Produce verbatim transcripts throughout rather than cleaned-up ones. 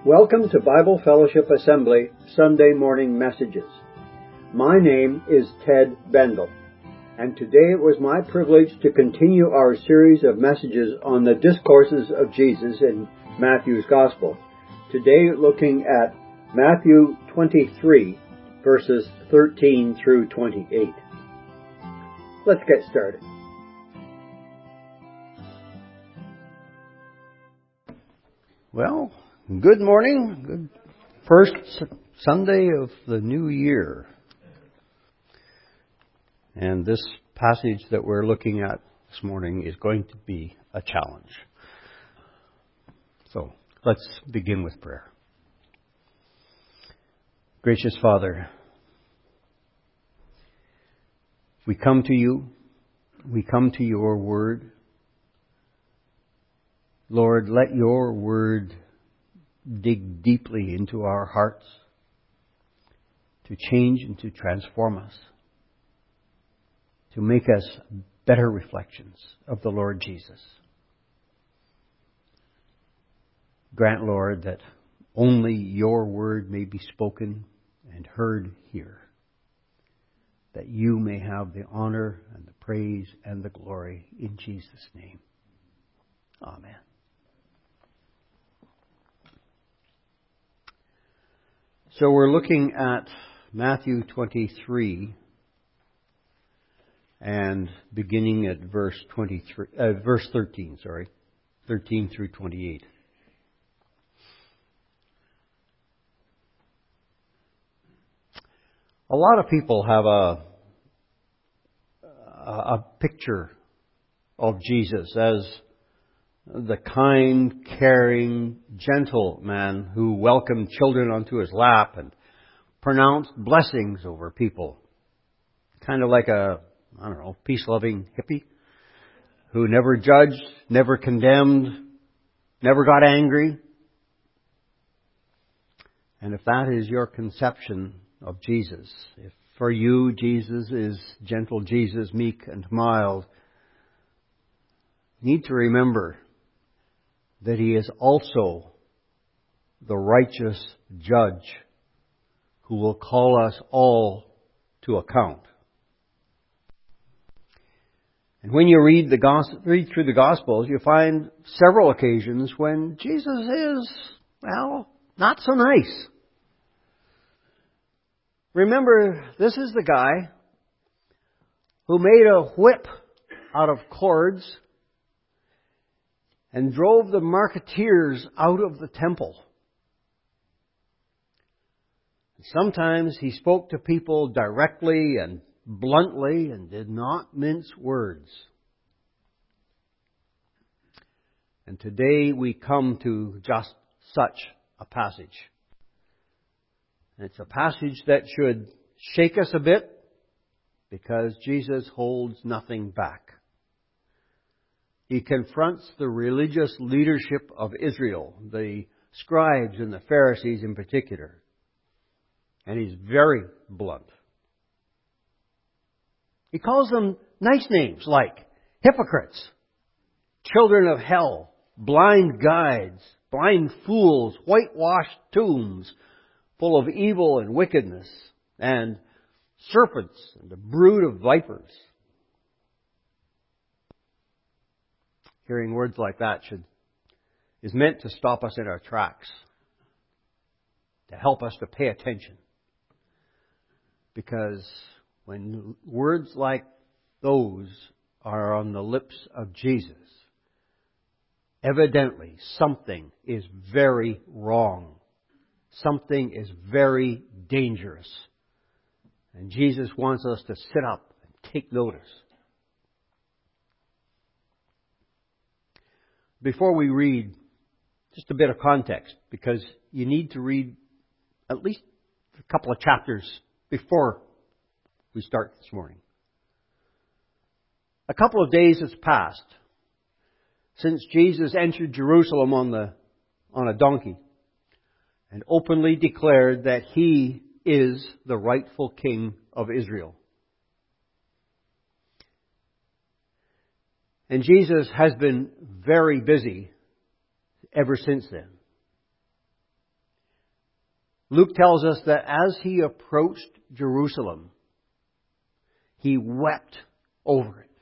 Welcome to Bible Fellowship Assembly Sunday Morning Messages. My name is Ted Bendel, and today it was my privilege to continue our series of messages on the discourses of Jesus in Matthew's Gospel. Today looking at Matthew twenty-three, verses thirteen through twenty-eight. Let's get started. Well, good morning. Good first Sunday of the new year. And this passage that we're looking at this morning is going to be a challenge. So let's begin with prayer. Gracious Father, we come to you. We come to your word. Lord, let your word dig deeply into our hearts to change and to transform us, to make us better reflections of the Lord Jesus. Grant, Lord, that only your word may be spoken and heard here, that you may have the honor and the praise and the glory in Jesus' name. Amen. So we're looking at Matthew twenty-three and beginning at verse twenty-three, uh, verse thirteen, sorry, thirteen through twenty-eight. A lot of people have a a picture of Jesus as the kind, caring, gentle man who welcomed children onto his lap and pronounced blessings over people. Kind of like a, I don't know, peace-loving hippie who never judged, never condemned, never got angry. And if that is your conception of Jesus, if for you Jesus is gentle Jesus, meek and mild, you need to remember that He is also the righteous judge who will call us all to account. And when you read the gospel, read through the Gospels, you find several occasions when Jesus is, well, not so nice. Remember, this is the guy who made a whip out of cords and drove the marketeers out of the temple. Sometimes he spoke to people directly and bluntly and did not mince words. And today we come to just such a passage. It's a passage that should shake us a bit because Jesus holds nothing back. He confronts the religious leadership of Israel, the scribes and the Pharisees in particular. And he's very blunt. He calls them nice names like hypocrites, children of hell, blind guides, blind fools, whitewashed tombs full of evil and wickedness, and serpents and a brood of vipers. Hearing words like that should is meant to stop us in our tracks, to help us to pay attention. Because when words like those are on the lips of Jesus, evidently something is very wrong. Something is very dangerous. And Jesus wants us to sit up and take notice. Before we read, just a bit of context, because you need to read at least a couple of chapters before we start this morning. A couple of days has passed since Jesus entered Jerusalem on the on a donkey and openly declared that He is the rightful King of Israel. And Jesus has been very busy ever since then. Luke tells us that as he approached Jerusalem, he wept over it.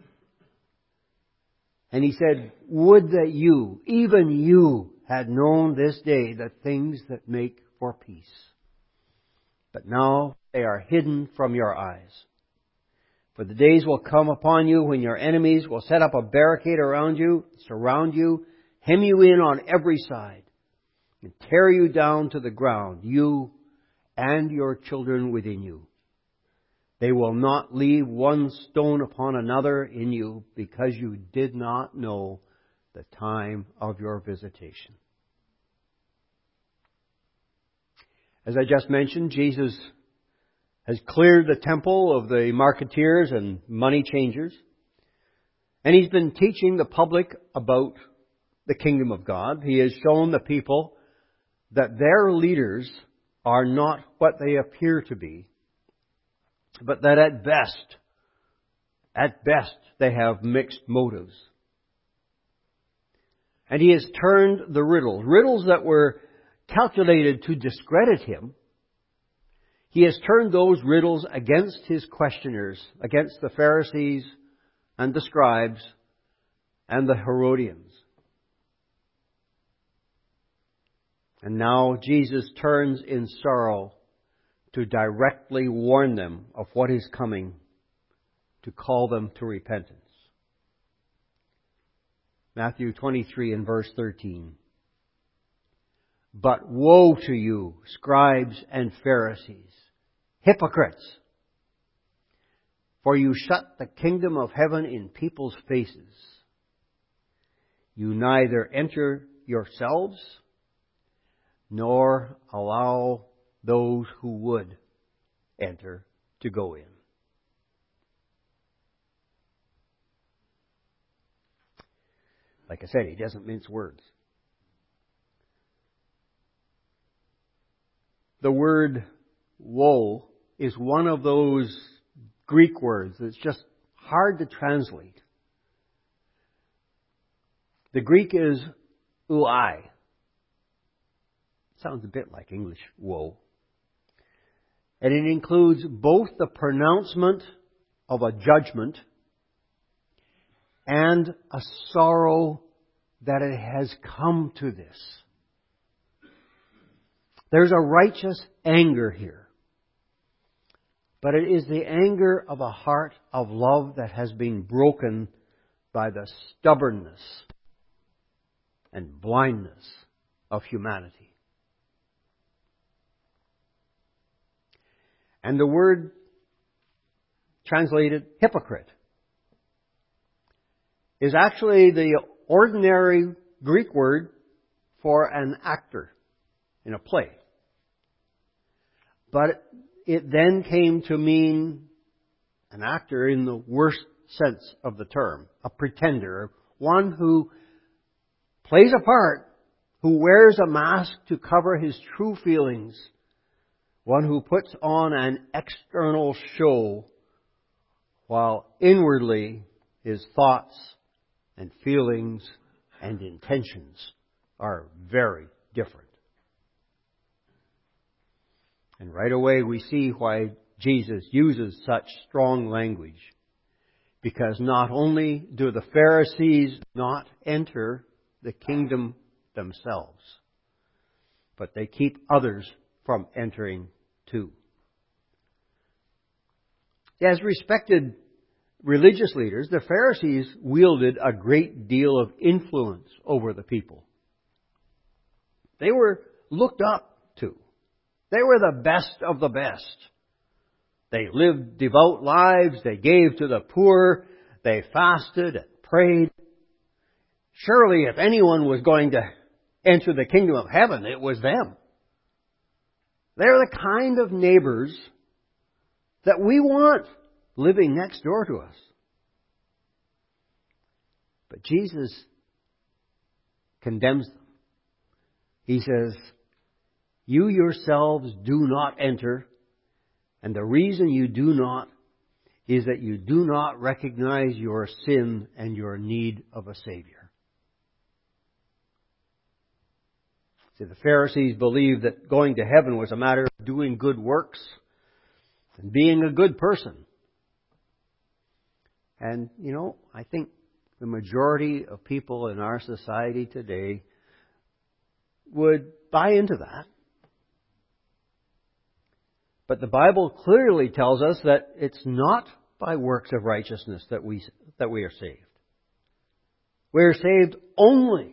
And he said, "Would that you, even you, had known this day the things that make for peace. But now they are hidden from your eyes. For the days will come upon you when your enemies will set up a barricade around you, surround you, hem you in on every side, and tear you down to the ground, you and your children within you. They will not leave one stone upon another in you, because you did not know the time of your visitation." As I just mentioned, Jesus has cleared the temple of the marketeers and money changers. And He's been teaching the public about the kingdom of God. He has shown the people that their leaders are not what they appear to be, but that at best, at best, they have mixed motives. And He has turned the riddles, riddles that were calculated to discredit Him. He has turned those riddles against His questioners, against the Pharisees and the scribes and the Herodians. And now Jesus turns in sorrow to directly warn them of what is coming, to call them to repentance. Matthew twenty-three and verse thirteen. "But woe to you, scribes and Pharisees, hypocrites! For you shut the kingdom of heaven in people's faces. You neither enter yourselves, nor allow those who would enter to go in." Like I said, He doesn't mince words. The word woe is one of those Greek words that's just hard to translate. The Greek is uai. Sounds a bit like English woe. And it includes both the pronouncement of a judgment and a sorrow that it has come to this. There's a righteous anger here. But it is the anger of a heart of love that has been broken by the stubbornness and blindness of humanity. And the word translated hypocrite is actually the ordinary Greek word for an actor in a play. But it then came to mean an actor in the worst sense of the term, a pretender, one who plays a part, who wears a mask to cover his true feelings, one who puts on an external show while inwardly his thoughts and feelings and intentions are very different. And right away we see why Jesus uses such strong language. Because not only do the Pharisees not enter the kingdom themselves, but they keep others from entering too. As respected religious leaders, the Pharisees wielded a great deal of influence over the people. They were looked up to. They were the best of the best. They lived devout lives. They gave to the poor. They fasted and prayed. Surely if anyone was going to enter the kingdom of heaven, it was them. They're the kind of neighbors that we want living next door to us. But Jesus condemns them. He says, "You yourselves do not enter, and the reason you do not is that you do not recognize your sin and your need of a Savior." See, the Pharisees believed that going to heaven was a matter of doing good works and being a good person. And, you know, I think the majority of people in our society today would buy into that. But the Bible clearly tells us that it's not by works of righteousness that we that we are saved. We are saved only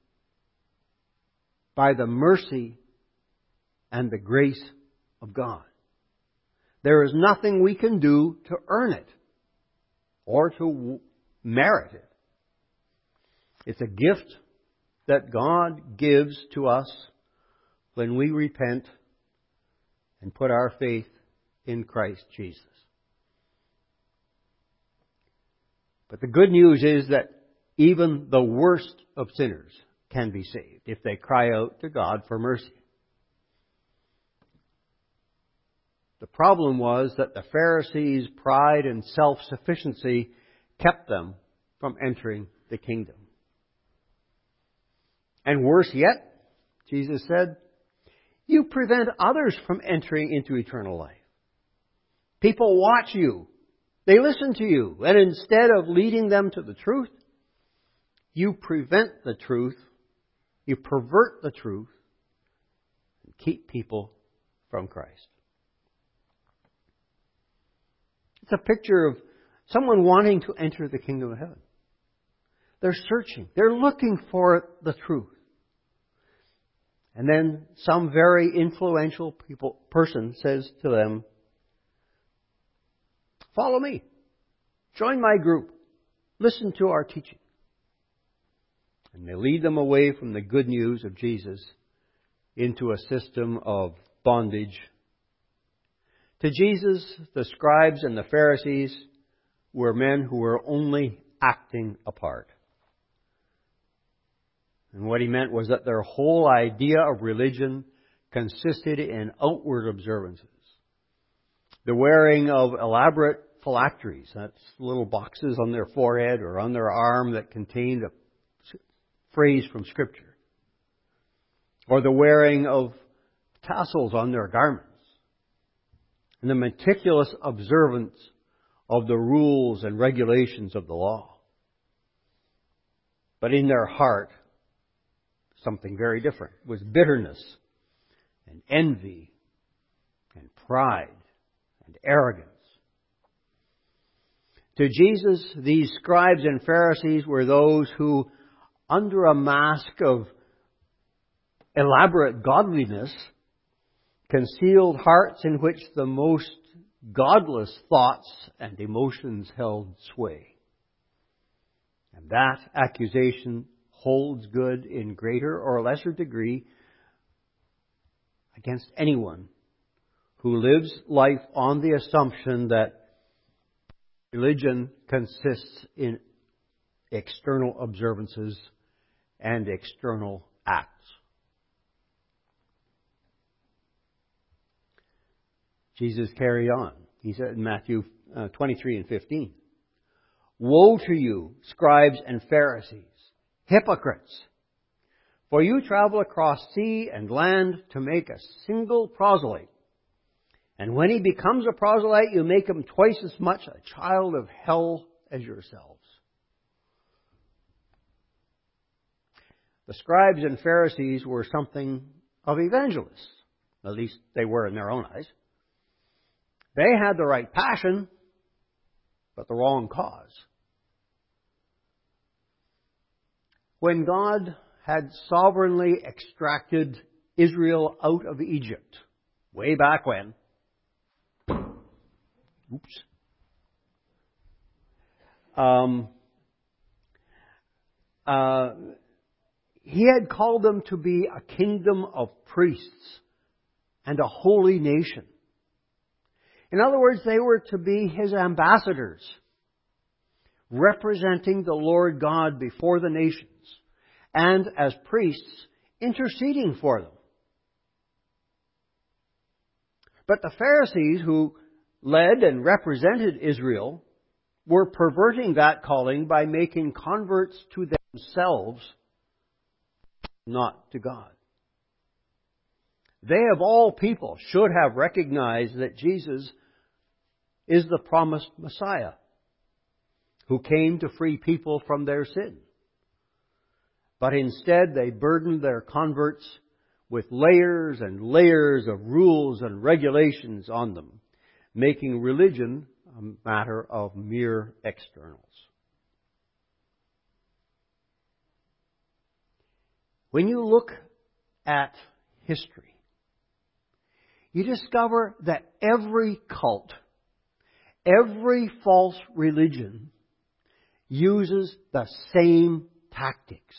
by the mercy and the grace of God. There is nothing we can do to earn it or to merit it. It's a gift that God gives to us when we repent and put our faith in Christ Jesus. But the good news is that even the worst of sinners can be saved if they cry out to God for mercy. The problem was that the Pharisees' pride and self-sufficiency kept them from entering the kingdom. And worse yet, Jesus said, you prevent others from entering into eternal life. People watch you. They listen to you. And instead of leading them to the truth, you prevent the truth. You pervert the truth and keep people from Christ. It's a picture of someone wanting to enter the kingdom of heaven. They're searching. They're looking for the truth. And then some very influential people, person says to them, follow me. Join my group. Listen to our teaching. And they lead them away from the good news of Jesus into a system of bondage. To Jesus, the scribes and the Pharisees were men who were only acting a part. And what he meant was that their whole idea of religion consisted in outward observances. The wearing of elaborate phylacteries, that's little boxes on their forehead or on their arm that contained a phrase from Scripture. Or the wearing of tassels on their garments. And the meticulous observance of the rules and regulations of the law. But in their heart, something very different. It was bitterness and envy and pride and arrogance. To Jesus, these scribes and Pharisees were those who, under a mask of elaborate godliness, concealed hearts in which the most godless thoughts and emotions held sway. And that accusation holds good in greater or lesser degree against anyone who lives life on the assumption that religion consists in external observances and external acts. Jesus carried on. He said in Matthew uh, twenty-three and fifteen, woe to you, scribes and Pharisees, hypocrites! For you travel across sea and land to make a single proselyte. And when he becomes a proselyte, you make him twice as much a child of hell as yourselves. The scribes and Pharisees were something of evangelists. At least they were in their own eyes. They had the right passion, but the wrong cause. When God had sovereignly extracted Israel out of Egypt, way back when, oops, um, uh, He had called them to be a kingdom of priests and a holy nation. In other words, they were to be His ambassadors, representing the Lord God before the nations, and as priests, interceding for them. But the Pharisees, who led and represented Israel, were perverting that calling by making converts to themselves, not to God. They of all people should have recognized that Jesus is the promised Messiah who came to free people from their sin. But instead they burdened their converts with layers and layers of rules and regulations on them, making religion a matter of mere externals. When you look at history, you discover that every cult, every false religion uses the same tactics.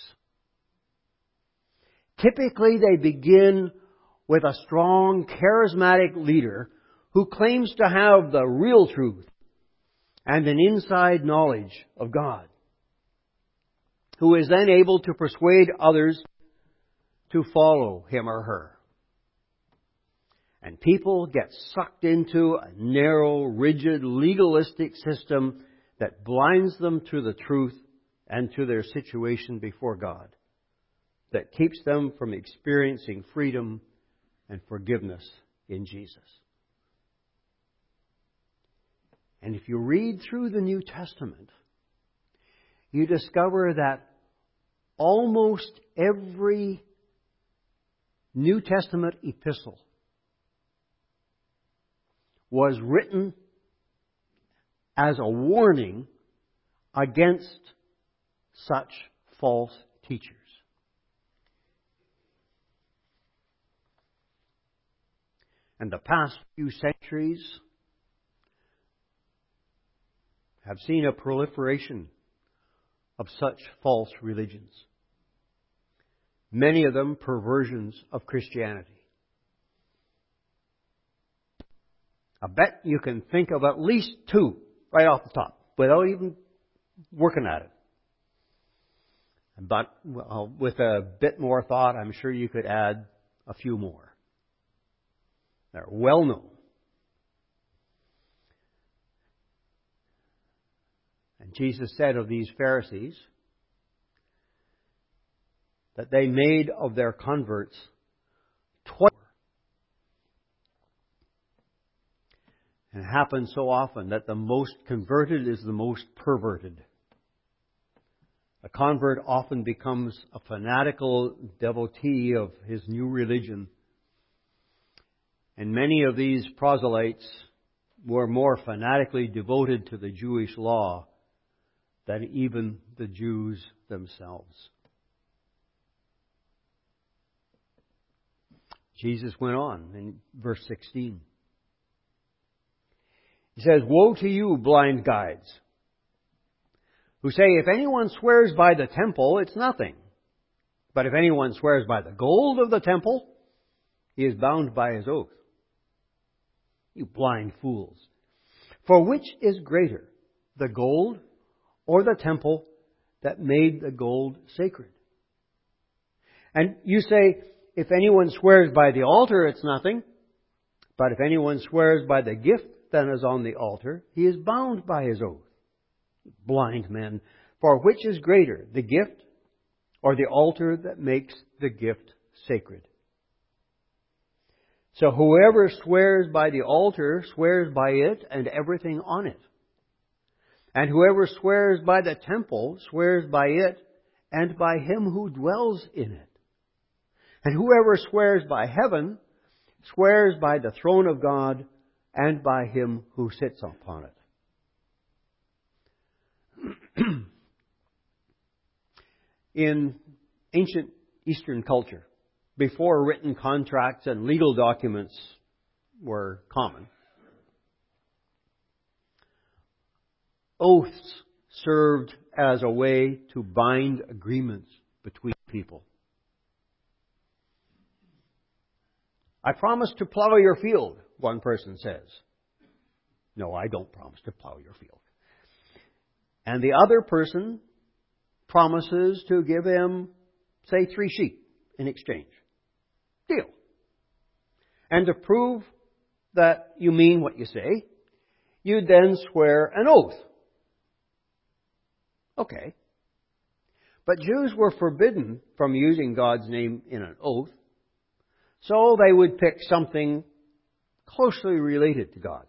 Typically, they begin with a strong, charismatic leader who claims to have the real truth and an inside knowledge of God, who is then able to persuade others to follow him or her. And people get sucked into a narrow, rigid, legalistic system that blinds them to the truth and to their situation before God, that keeps them from experiencing freedom and forgiveness in Jesus. And if you read through the New Testament, you discover that almost every New Testament epistle was written as a warning against such false teachers. And the past few centuries have seen a proliferation of such false religions. Many of them perversions of Christianity. I bet you can think of at least two right off the top without even working at it. But well, with a bit more thought, I'm sure you could add a few more. They're well known. And Jesus said of these Pharisees that they made of their converts twice. And it happens so often that the most converted is the most perverted. A convert often becomes a fanatical devotee of his new religion. And many of these proselytes were more fanatically devoted to the Jewish law than even the Jews themselves. Jesus went on in verse sixteen. He says, "Woe to you, blind guides, who say, if anyone swears by the temple, it's nothing. But if anyone swears by the gold of the temple, he is bound by his oath. You blind fools! For which is greater, the gold or the temple that made the gold sacred? And you say, if anyone swears by the altar, it's nothing. But if anyone swears by the gift that is on the altar, he is bound by his oath. Blind men! For which is greater, the gift or the altar that makes the gift sacred? So whoever swears by the altar swears by it and everything on it. And whoever swears by the temple swears by it and by him who dwells in it. And whoever swears by heaven swears by the throne of God and by him who sits upon it." In ancient Eastern culture, before written contracts and legal documents were common, oaths served as a way to bind agreements between people. "I promise to plow your field," one person says. "No, I don't promise to plow your field." And the other person promises to give him, say, three sheep in exchange. Deal. And to prove that you mean what you say, you then swear an oath. Okay. But Jews were forbidden from using God's name in an oath. So they would pick something closely related to God.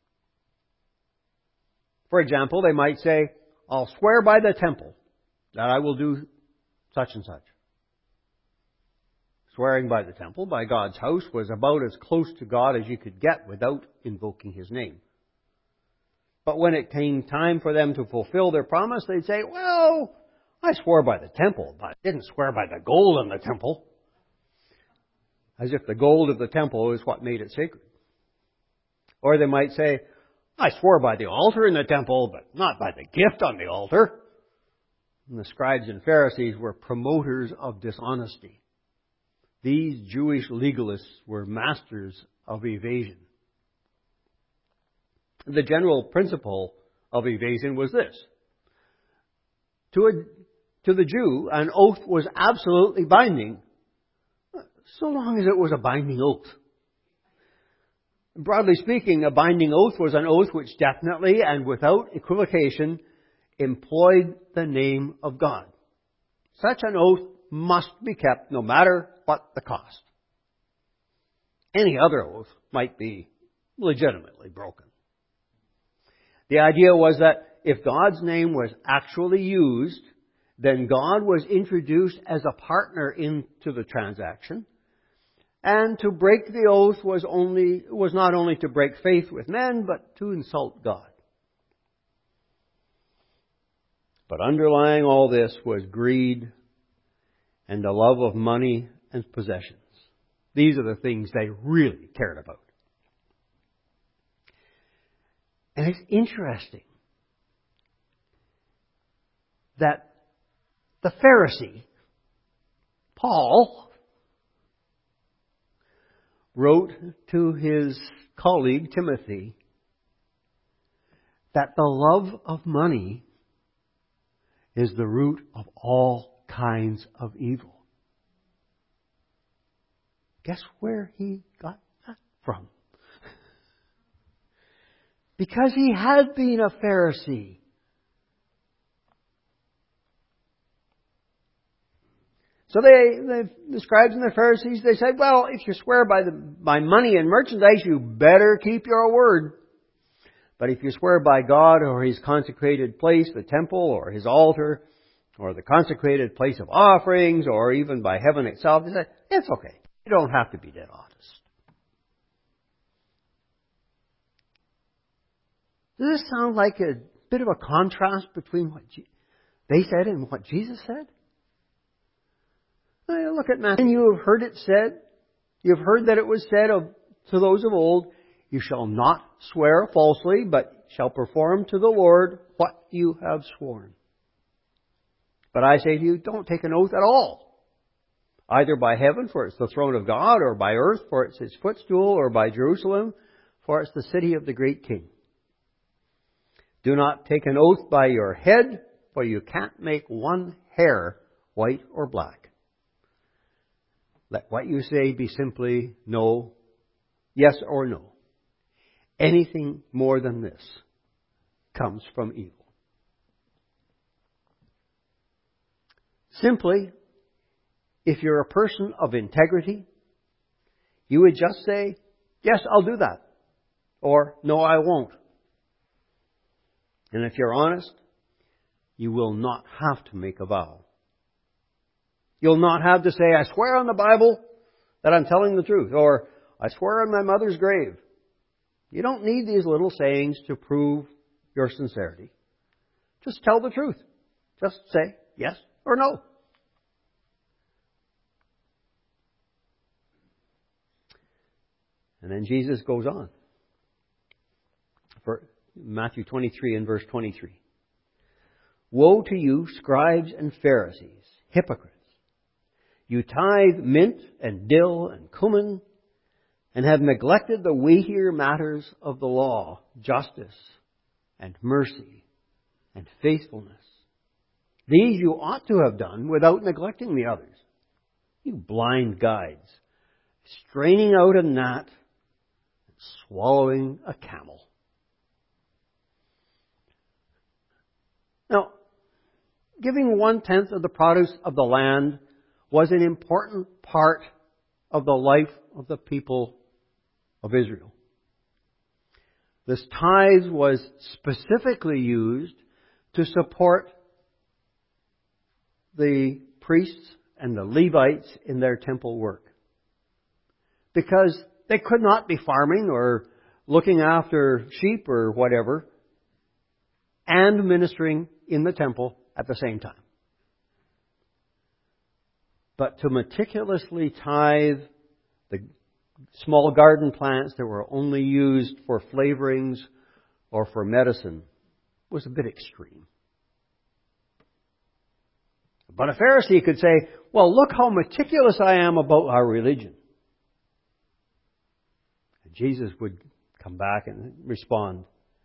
For example, they might say, I'll swear by the temple that I will do such and such. Swearing by the temple, by God's house, was about as close to God as you could get without invoking His name. But when it came time for them to fulfill their promise, they'd say, well, I swore by the temple, but I didn't swear by the gold in the temple. As if the gold of the temple is what made it sacred. Or they might say, I swore by the altar in the temple, but not by the gift on the altar. And the scribes and Pharisees were promoters of dishonesty. These Jewish legalists were masters of evasion. The general principle of evasion was this. To, a, to the Jew, an oath was absolutely binding, so long as it was a binding oath. Broadly speaking, a binding oath was an oath which definitely and without equivocation employed the name of God. Such an oath must be kept no matter what the cost. Any other oath might be legitimately broken. The idea was that if God's name was actually used, then God was introduced as a partner into the transaction. And to break the oath was only was not only to break faith with men, but to insult God. But underlying all this was greed and the love of money and possessions. These are the things they really cared about. And it's interesting that the Pharisee, Paul, wrote to his colleague Timothy that the love of money is the root of all kinds of evil. Guess where he got that from? Because he had been a Pharisee. So they, the, the scribes and the Pharisees, they said, well, if you swear by the, by money and merchandise, you better keep your word. But if you swear by God or His consecrated place, the temple or His altar, or the consecrated place of offerings, or even by heaven itself, they said, it's okay. You don't have to be dead honest. Does this sound like a bit of a contrast between what they said and what Jesus said? Well, look at Matthew. You have heard it said, you have heard that it was said of, to those of old, you shall not swear falsely, but shall perform to the Lord what you have sworn. But I say to you, don't take an oath at all. Either by heaven, for it's the throne of God, or by earth, for it's His footstool, or by Jerusalem, for it's the city of the great King. Do not take an oath by your head, for you can't make one hair white or black. Let what you say be simply no, yes or no. Anything more than this comes from evil. Simply, if you're a person of integrity, you would just say, yes, I'll do that. Or, no, I won't. And if you're honest, you will not have to make a vow. You'll not have to say, I swear on the Bible that I'm telling the truth. Or, I swear on my mother's grave. You don't need these little sayings to prove your sincerity. Just tell the truth. Just say yes or no. And then Jesus goes on. For Matthew twenty-three and verse twenty-three. Woe to you, scribes and Pharisees, hypocrites! You tithe mint and dill and cumin, and have neglected the weightier matters of the law, justice and mercy and faithfulness. These you ought to have done without neglecting the others. You blind guides, straining out a gnat, swallowing a camel. Now, giving one-tenth of the produce of the land was an important part of the life of the people of Israel. This tithe was specifically used to support the priests and the Levites in their temple work. Because they could not be farming or looking after sheep or whatever and ministering in the temple at the same time. But to meticulously tithe the small garden plants that were only used for flavorings or for medicine was a bit extreme. But a Pharisee could say, well, look how meticulous I am about our religion. And Jesus would come back and respond,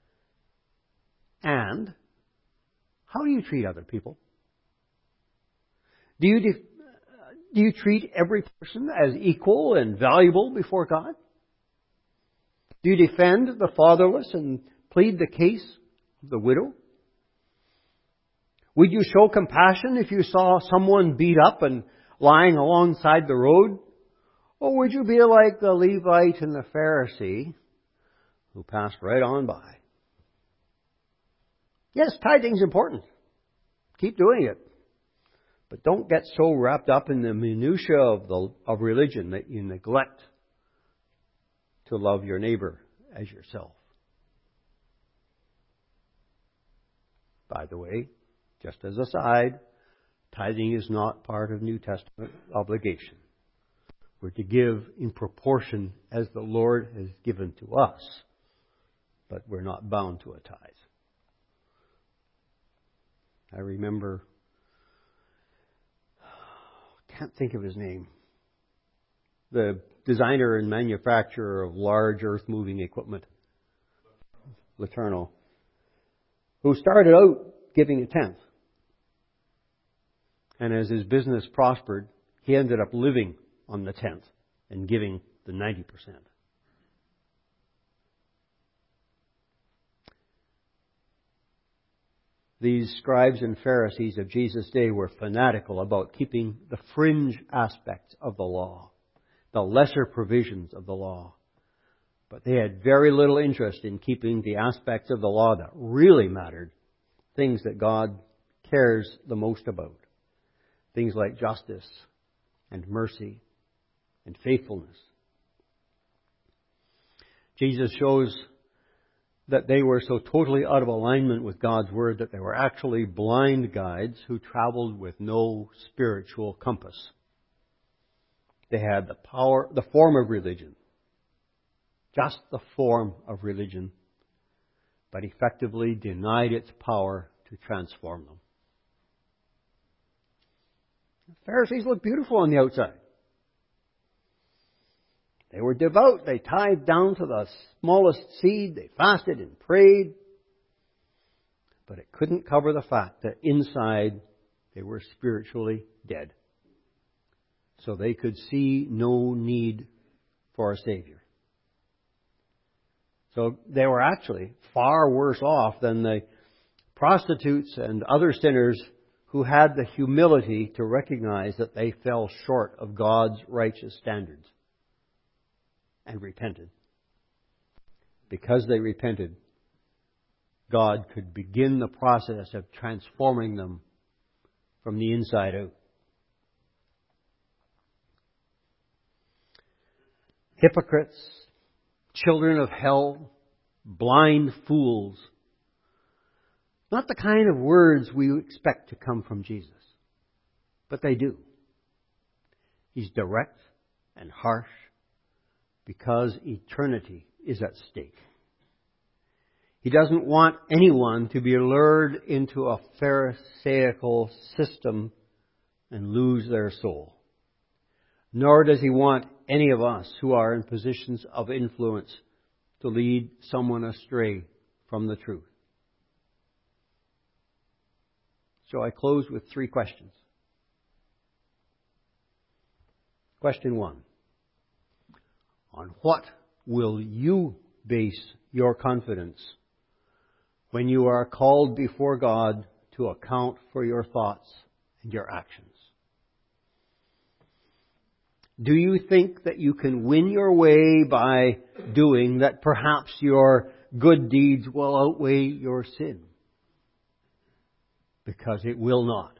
and how do you treat other people? Do you de- do you treat every person as equal and valuable before God? Do you defend the fatherless and plead the case of the widow? Would you show compassion if you saw someone beat up and lying alongside the road? Or would you be like the Levite and the Pharisee who passed right on by? Yes, tithing's important. Keep doing it. But don't get so wrapped up in the minutiae of, the, of religion that you neglect to love your neighbor as yourself. By the way, just as a side, tithing is not part of New Testament obligation. We're to give in proportion as the Lord has given to us, but we're not bound to a tithe. I remember, can't think of his name, the designer and manufacturer of large earth-moving equipment, Letourneau, who started out giving a tenth. And as his business prospered, he ended up living on the tenth and giving the ninety percent. These scribes and Pharisees of Jesus' day were fanatical about keeping the fringe aspects of the law, the lesser provisions of the law. But they had very little interest in keeping the aspects of the law that really mattered, things that God cares the most about. Things like justice and mercy and faithfulness. Jesus shows that they were so totally out of alignment with God's Word that they were actually blind guides who traveled with no spiritual compass. They had the power, the form of religion, just the form of religion, but effectively denied its power to transform them. The Pharisees looked beautiful on the outside. They were devout. They tithed down to the smallest seed. They fasted and prayed. But it couldn't cover the fact that inside they were spiritually dead. So they could see no need for a Savior. So they were actually far worse off than the prostitutes and other sinners who had the humility to recognize that they fell short of God's righteous standards and repented. Because they repented, God could begin the process of transforming them from the inside out. Hypocrites, children of hell, blind fools. Not the kind of words we expect to come from Jesus. But they do. He's direct and harsh because eternity is at stake. He doesn't want anyone to be lured into a pharisaical system and lose their soul. Nor does He want any of us who are in positions of influence to lead someone astray from the truth. So I close with three questions. Question one. On what will you base your confidence when you are called before God to account for your thoughts and your actions? Do you think that you can win your way by doing that perhaps your good deeds will outweigh your sin? Because it will not.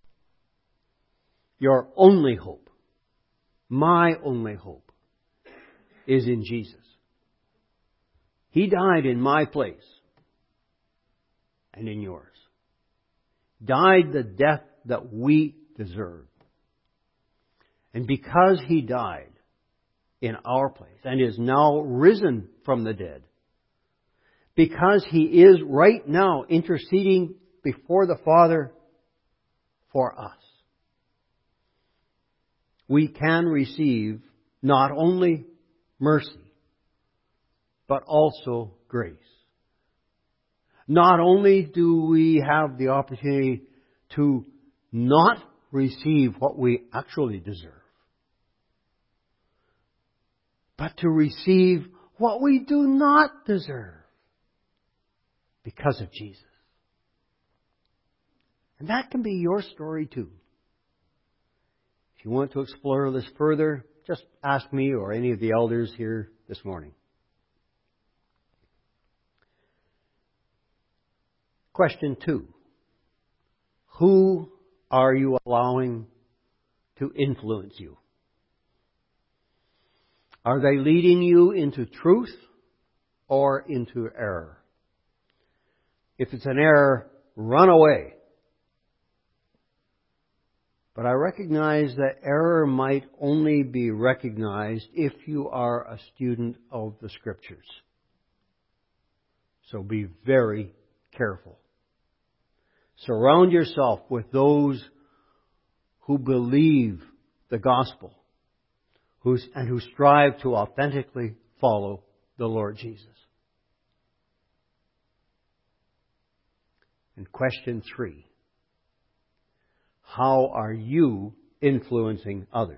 Your only hope, my only hope, is in Jesus. He died in my place and in yours. Died the death that we deserve. And because He died in our place and is now risen from the dead, because He is right now interceding before the Father for us, we can receive not only mercy, but also grace. Not only do we have the opportunity to not receive what we actually deserve, but to receive what we do not deserve because of Jesus. And that can be your story too. If you want to explore this further, just ask me or any of the elders here this morning. Question two. Who are you allowing to influence you? Are they leading you into truth or into error? If it's an error, run away. But I recognize that error might only be recognized if you are a student of the Scriptures. So be very careful. Surround yourself with those who believe the gospel who's, and who strive to authentically follow the Lord Jesus. And question three. How are you influencing others?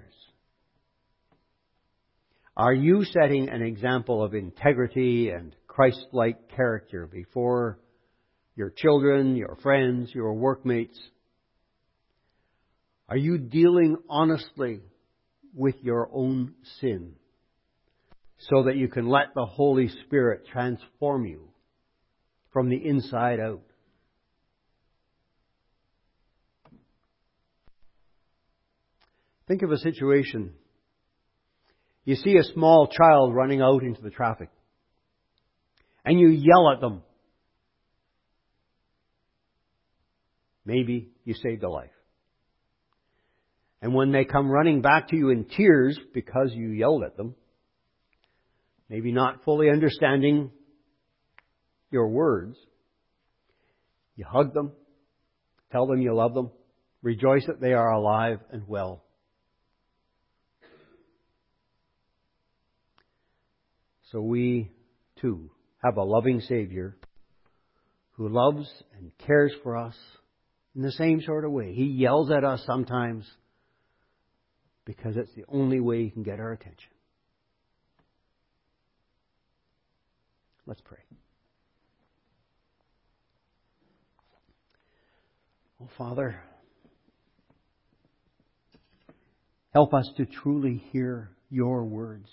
Are you setting an example of integrity and Christ-like character before your children, your friends, your workmates? Are you dealing honestly with your own sin so that you can let the Holy Spirit transform you from the inside out? Think of a situation. You see a small child running out into the traffic, and you yell at them. Maybe you saved a life. And when they come running back to you in tears because you yelled at them, maybe not fully understanding your words, you hug them, tell them you love them, rejoice that they are alive and well. So we, too, have a loving Savior who loves and cares for us in the same sort of way. He yells at us sometimes because it's the only way He can get our attention. Let's pray. Oh, Father, help us to truly hear Your words.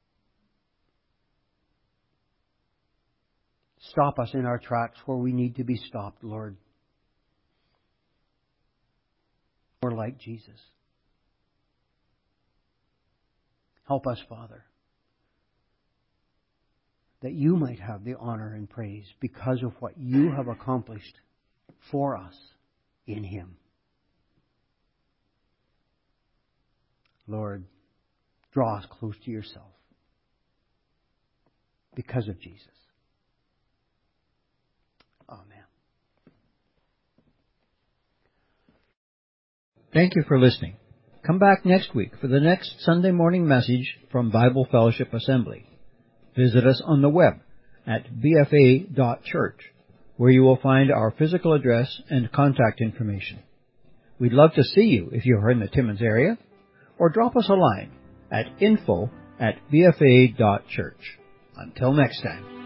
Stop us in our tracks where we need to be stopped, Lord. More like Jesus. Help us, Father, that You might have the honor and praise because of what You have accomplished for us in Him. Lord, draw us close to Yourself because of Jesus. Amen. Thank you for listening. Come back next week for the next Sunday morning message from Bible Fellowship Assembly. Visit us on the web at b f a dot church, where you will find our physical address and contact information. We'd love to see you if you're in the Timmins area, or drop us a line at info at b f a dot church. Until next time.